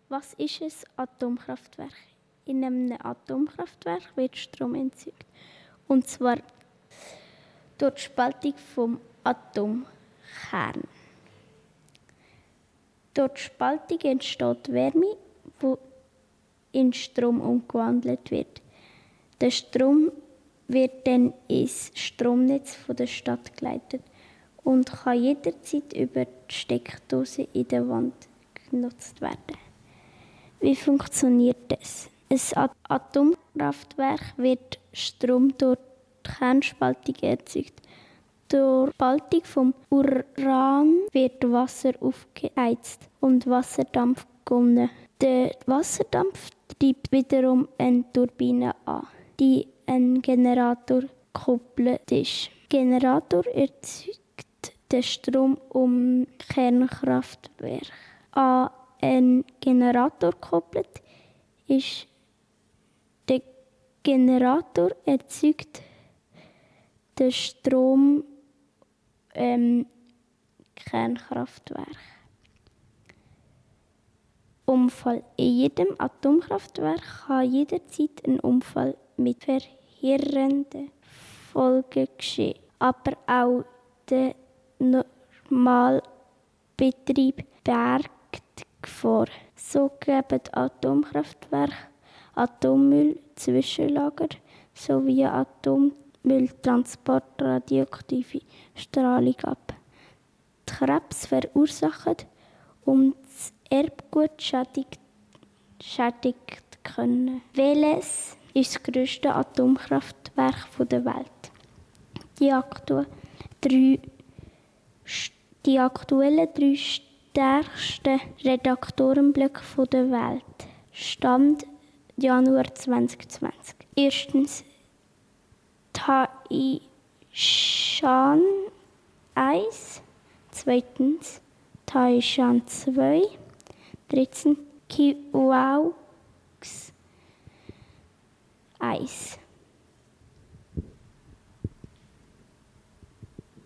Was ist ein Atomkraftwerk? In einem Atomkraftwerk wird Strom erzeugt. Und zwar durch die Spaltung vom Atomkern. Durch die Spaltung entsteht Wärme, die in Strom umgewandelt wird. Der Strom wird dann ins Stromnetz der Stadt geleitet und kann jederzeit über die Steckdose in der Wand genutzt werden. Wie funktioniert das? Ein Atomkraftwerk wird Strom durch die Kernspaltung erzeugt. Durch die Spaltung vom Uran wird Wasser aufgeheizt und Wasserdampf gewonnen. Der Wasserdampf treibt wiederum eine Turbine an, die an Generator gekoppelt ist. Der Generator erzeugt den Strom um Kernkraftwerk. An einen Generator gekoppelt ist der Generator erzeugt den Strom Kernkraftwerk. Unfall. In jedem Atomkraftwerk kann jederzeit ein Unfall mit verheerenden Folgen geschehen. Aber auch der normale Betrieb birgt Gefahr. So geben Atomkraftwerke Atommüll, Zwischenlager sowie Atommülltransport radioaktive Strahlung ab. Die Krebs verursachen und das Erbgut schädigt können. Welches ist das grösste Atomkraftwerk der Welt? Die aktuellen 3 stärksten Reaktorenblöcke der Welt. Stand Januar 2020. Erstens Taishan 1. Zweitens Taishan 2. Drittens Kiwaux 1.